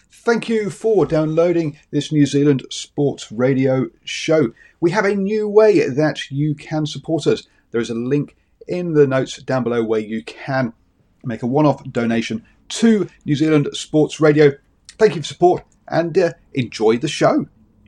Thank you for downloading this New Zealand Sports Radio show. We have a new way that you can support us. There is a link in the notes down below where you can make a one-off donation to New Zealand Sports Radio. Thank you for support and enjoy the show.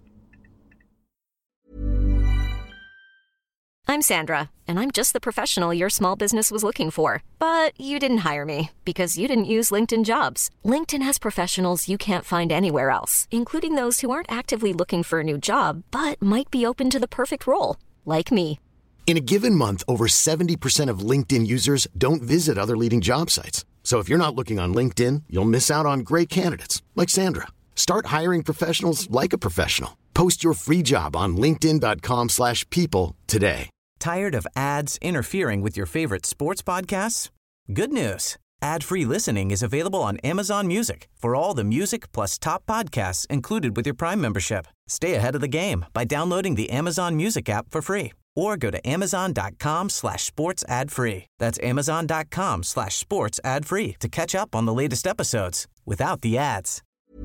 I'm Sandra, and I'm just the professional your small business was looking for. But you didn't hire me because you didn't use LinkedIn Jobs. LinkedIn has professionals you can't find anywhere else, including those who aren't actively looking for a new job, but might be open to the perfect role, like me. In a given month, over 70% of LinkedIn users don't visit other leading job sites. So if you're not looking on LinkedIn, you'll miss out on great candidates like Sandra. Start hiring professionals like a professional. Post your free job on linkedin.com/people today. Tired of ads interfering with your favorite sports podcasts? Good news. Ad-free listening is available on Amazon Music for all the music plus top podcasts included with your Prime membership. Stay ahead of the game by downloading the Amazon Music app for free or go to amazon.com/sports ad free. That's amazon.com/sports ad free to catch up on the latest episodes without the ads.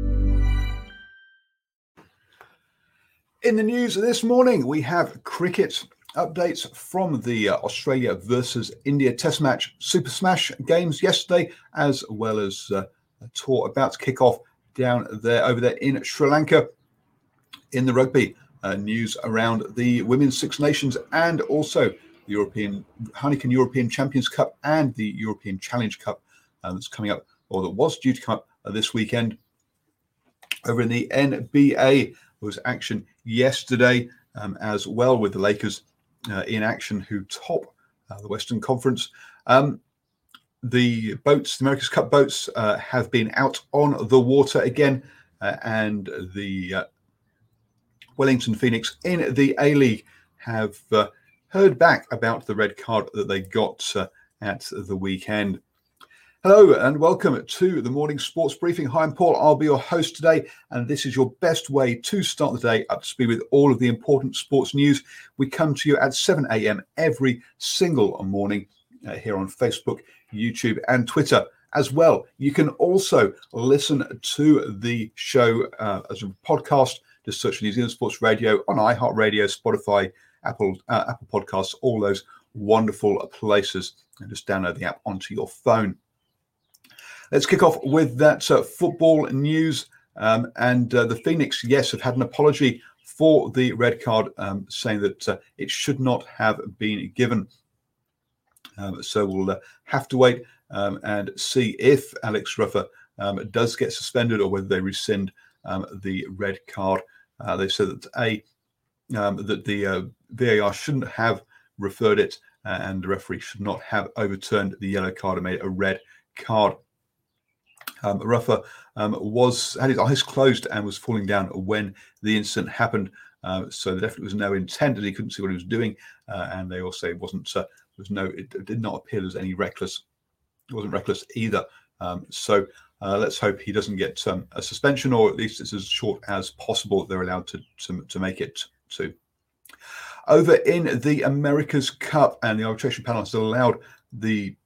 In the news this morning, we have cricket updates from the Australia versus India Test match, Super Smash games yesterday, as well as a tour about to kick off over there in Sri Lanka. In the rugby news around the Women's Six Nations and also the Heineken European Champions Cup and the European Challenge Cup that's coming up, or that was due to come up this weekend. Over in the NBA, there was action yesterday as well, with the Lakers in action, who top the Western Conference. The America's Cup boats have been out on the water again, and the Wellington Phoenix in the A-League have heard back about the red card that they got at the weekend. Hello and welcome to the morning sports briefing. Hi, I'm Paul. I'll be your host today, and this is your best way to start the day up to speed with all of the important sports news. We come to you at 7 a.m. every single morning here on Facebook, YouTube, and Twitter as well. You can also listen to the show as a podcast. Just search for New Zealand Sports Radio on iHeartRadio, Spotify, Apple Podcasts, all those wonderful places, and just download the app onto your phone. Let's kick off with that football news. And the Phoenix, yes, have had an apology for the red card, saying that it should not have been given. So we'll have to wait and see if Alex Ruffer does get suspended or whether they rescind the red card. They said that the VAR shouldn't have referred it, and the referee should not have overturned the yellow card and made it a red card. Ruffer had his eyes closed and was falling down when the incident happened. So there definitely was no intent, and he couldn't see what he was doing. And they also it did not appear there was any reckless. It wasn't reckless either. So let's hope he doesn't get a suspension, or at least it's as short as possible that they're allowed to make it to. Over in the America's Cup, and the arbitration panel has allowed the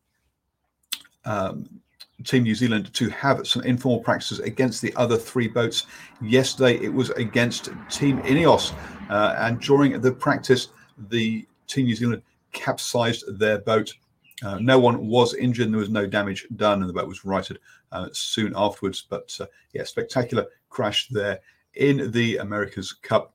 Team New Zealand to have some informal practices against the other three boats. Yesterday, it was against Team Ineos. And during the practice, the Team New Zealand capsized their boat. No one was injured, and there was no damage done, and the boat was righted soon afterwards. But spectacular crash there in the America's Cup.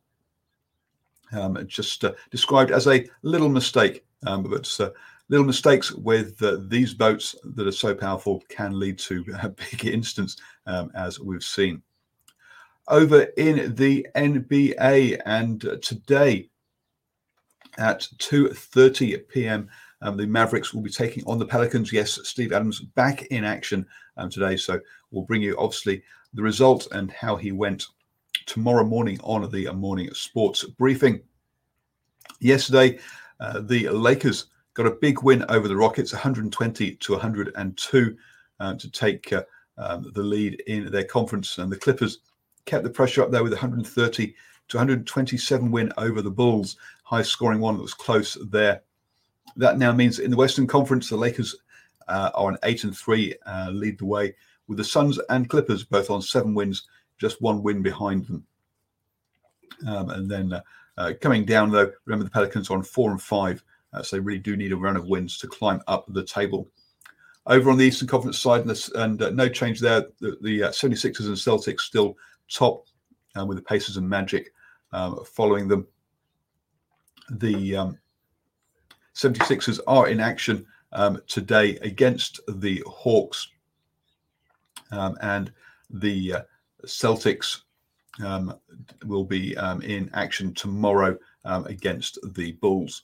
Just described as a little mistake, but little mistakes with these boats that are so powerful can lead to big incidents, as we've seen. Over in the NBA, and today at 2:30 p.m., the Mavericks will be taking on the Pelicans. Yes, Steve Adams back in action today, so we'll bring you obviously the result and how he went tomorrow morning on the morning sports briefing. Yesterday, the Lakers got a big win over the Rockets, 120-102, to take the lead in their conference. And the Clippers kept the pressure up there with 130-127 win over the Bulls. High scoring one that was close there. That now means in the Western Conference, the Lakers are on 8-3, lead the way with the Suns and Clippers both on 7 wins, just 1 win behind them. And then coming down, though, remember the Pelicans are on 4 and 5, so they really do need a run of wins to climb up the table. Over on the Eastern Conference side, and no change there, the 76ers and Celtics still top, with the Pacers and Magic following them. The 76ers are in action today against the Hawks, and the Celtics will be in action tomorrow against the Bulls.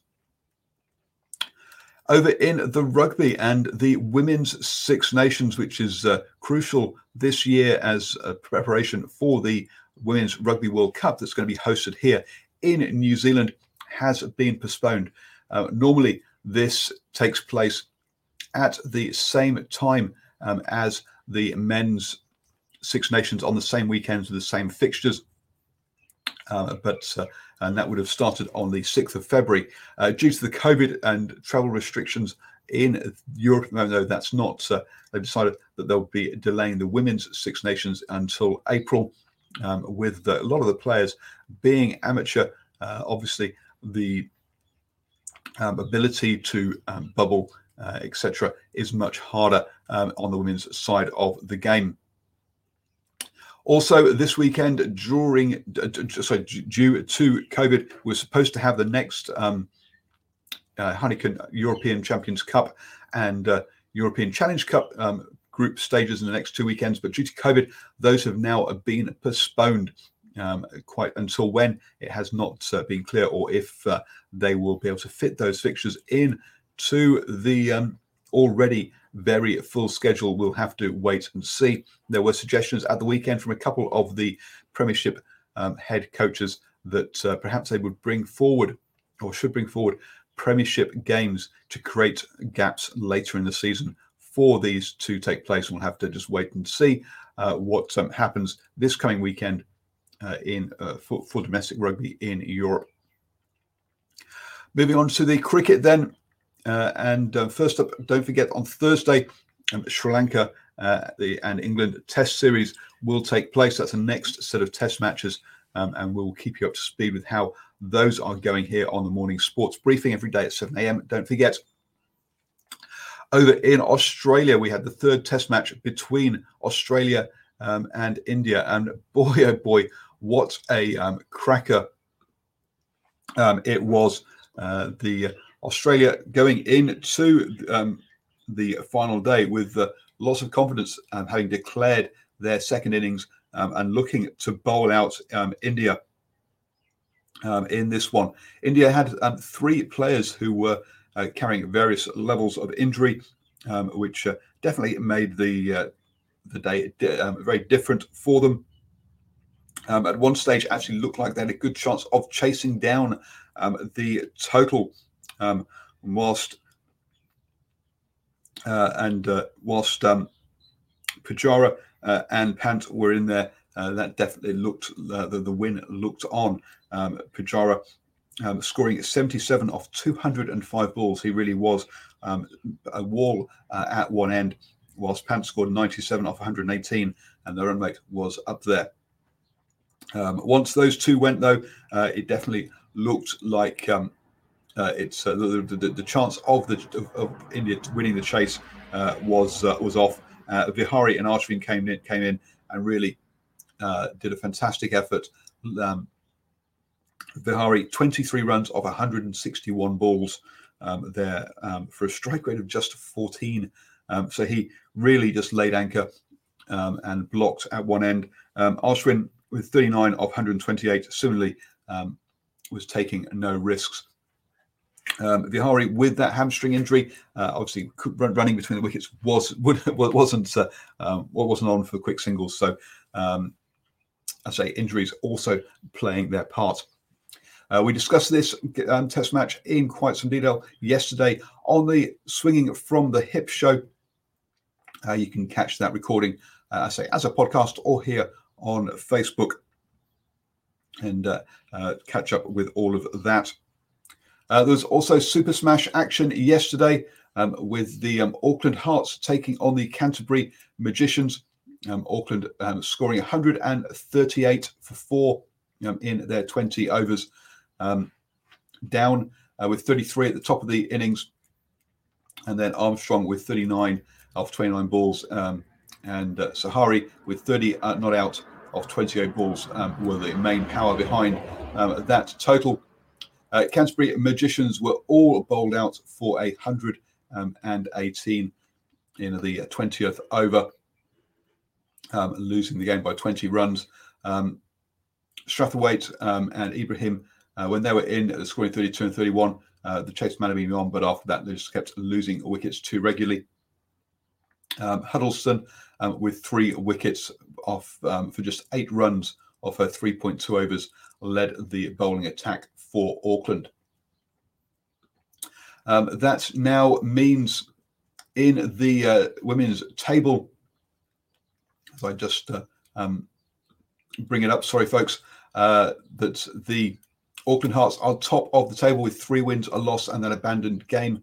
Over in the rugby and the Women's Six Nations, which is crucial this year as a preparation for the Women's Rugby World Cup that's going to be hosted here in New Zealand, has been postponed. Normally, this takes place at the same time as the Men's Six Nations on the same weekends with the same fixtures. And that would have started on the 6th of February. Due to the COVID and travel restrictions in Europe, no, that's not. They've decided that they'll be delaying the Women's Six Nations until April, with a lot of the players being amateur. Obviously, the ability to bubble, etc., is much harder on the women's side of the game. Also, this weekend, due to COVID, we're supposed to have the next Heineken European Champions Cup and European Challenge Cup group stages in the next 2 weekends. But due to COVID, those have now been postponed quite until when it has not been clear, or if they will be able to fit those fixtures in to the already very full schedule. We'll have to wait and see. There were suggestions at the weekend from a couple of the Premiership head coaches that perhaps they would bring forward, or should bring forward, Premiership games to create gaps later in the season for these to take place. We'll have to just wait and see what happens this coming weekend for domestic rugby in Europe. Moving on to the cricket then. First up, don't forget, on Thursday, Sri Lanka and England Test Series will take place. That's the next set of Test matches, and we'll keep you up to speed with how those are going here on the morning sports briefing every day at 7 a.m. Don't forget. Over in Australia, we had the third Test match between Australia and India, and boy, oh boy, what a cracker it was. The Australia going into the final day with lots of confidence, having declared their second innings and looking to bowl out India in this one. India had 3 players who were carrying various levels of injury, which definitely made the day very different for them. At one stage, actually looked like they had a good chance of chasing down the total, whilst Pujara and Pant were in there. That definitely looked, the win looked on. Pujara scoring 77 off 205 balls. He really was a wall at one end, whilst Pant scored 97 off 118, and the run rate was up there. Once those two went, though, it definitely looked like it's the chance of India winning the chase was off. Vihari and Ashwin came in and really did a fantastic effort. Vihari 23 runs off 161 balls there for a strike rate of just 14. So he really just laid anchor and blocked at one end. Ashwin with 39 off 128, similarly was taking no risks. Vihari with that hamstring injury, obviously running between the wickets wasn't on for quick singles. So I say injuries also playing their part. We discussed this Test match in quite some detail yesterday on the Swinging from the Hip show. You can catch that recording, as a podcast or here on Facebook, and catch up with all of that. There was also Super Smash action yesterday with the Auckland Hearts taking on the Canterbury Magicians. Auckland scoring 138 for 4 in their 20 overs, down with 33 at the top of the innings, and then Armstrong with 39 off 29 balls, and Sahari with 30 not out of 28 balls were the main power behind that total. Canterbury Magicians were all bowled out for 118 in the 20th over, losing the game by 20 runs. Strathwaite and Ibrahim, when they were in, scoring 32 and 31, the chase might have been on, but after that, they just kept losing wickets too regularly. Huddleston with 3 wickets off for just 8 runs off her 3.2 overs, led the bowling attack for Auckland. That now means in the women's table, as I just bring it up, sorry folks, that the Auckland Hearts are top of the table with 3 wins, a loss, and an abandoned game.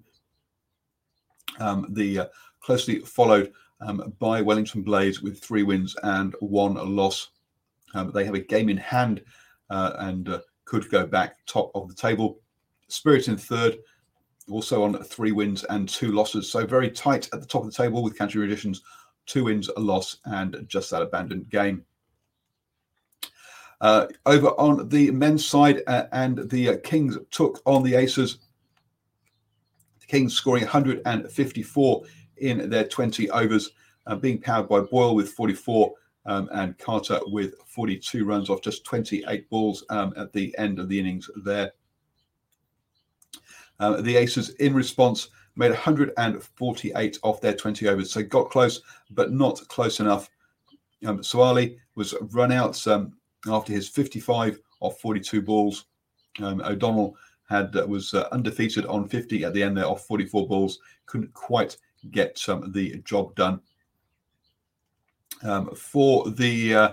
The closely followed by Wellington Blades with 3 wins and 1 loss. They have a game in hand and could go back top of the table. Spirit in third, also on 3 wins and 2 losses. So very tight at the top of the table with Canterbury Magicians, 2 wins, a loss, and just that abandoned game. Over on the men's side, and the Kings took on the Aces. The Kings scoring 154 in their 20 overs, being powered by Boyle with 44 and Carter with 42 runs off just 28 balls at the end of the innings there. The Aces, in response, made 148 off their 20 overs, so got close, but not close enough. Soali was run out after his 55 off 42 balls. O'Donnell was undefeated on 50 at the end there off 44 balls. Couldn't quite get the job done. For the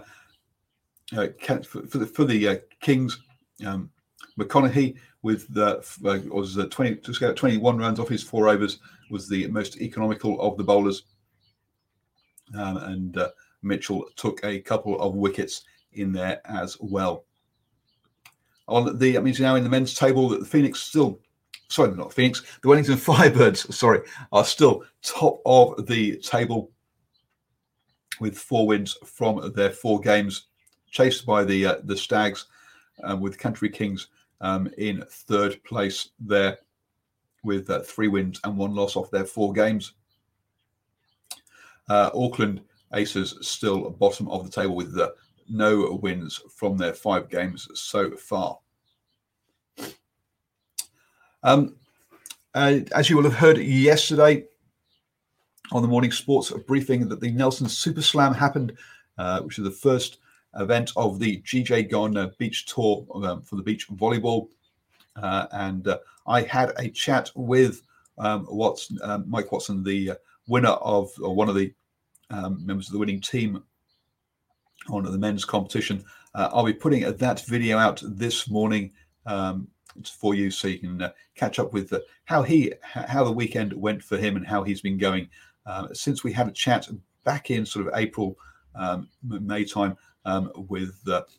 Kings, McConaughey with was 21 runs off his 4 overs, was the most economical of the bowlers, and Mitchell took a couple of wickets in there as well. That means now in the men's table that the the Wellington Firebirds, are still top of the table with 4 wins from their 4 games, chased by the Stags, with Country Kings in 3rd place there with 3 wins and 1 loss off their 4 games. Auckland Aces still bottom of the table with no wins from their 5 games so far. As you will have heard yesterday on the morning sports briefing, that the Nelson Super Slam happened, which is the first event of the GJ Gone Beach Tour for the beach volleyball. And I had a chat with Mike Watson, the winner of, or one of the members of the winning team on the men's competition. I'll be putting that video out this morning for you, so you can catch up with how the weekend went for him and how he's been going since we had a chat back in sort of April, May time with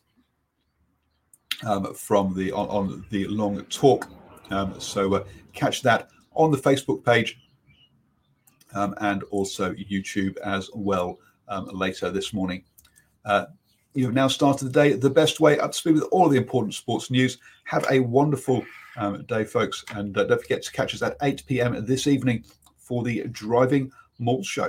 from the on the long talk. So catch that on the Facebook page and also YouTube as well later this morning. You have now started the day the best way, up to speed with all of the important sports news. Have a wonderful day, folks. And don't forget to catch us at 8 p.m. this evening for the Driving Malt Show.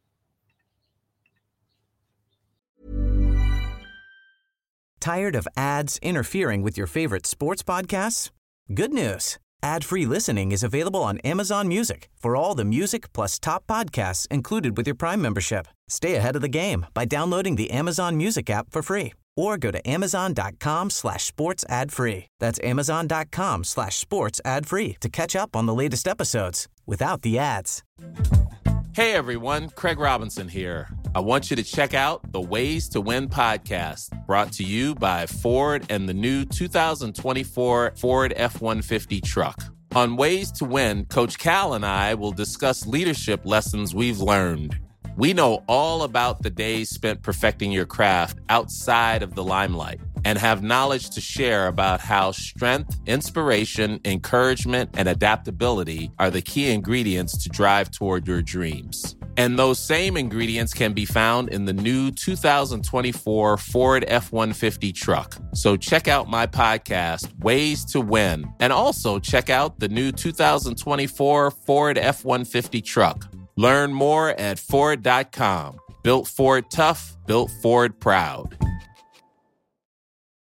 Tired of ads interfering with your favorite sports podcasts? Good news. Ad-free listening is available on Amazon Music for all the music plus top podcasts included with your Prime membership. Stay ahead of the game by downloading the Amazon Music app for free, or go to amazon.com/sports ad free. That's amazon.com/sports ad free to catch up on the latest episodes without the ads. Hey everyone, Craig Robinson here. I want you to check out the Ways to Win podcast, brought to you by Ford and the new 2024 Ford F-150 truck. On Ways to Win, Coach Cal and I will discuss leadership lessons we've learned. We know all about the days spent perfecting your craft outside of the limelight and have knowledge to share about how strength, inspiration, encouragement, and adaptability are the key ingredients to drive toward your dreams. And those same ingredients can be found in the new 2024 Ford F-150 truck. So check out my podcast, Ways to Win, and also check out the new 2024 Ford F-150 truck. Learn more at Ford.com. Built Ford tough, built Ford proud.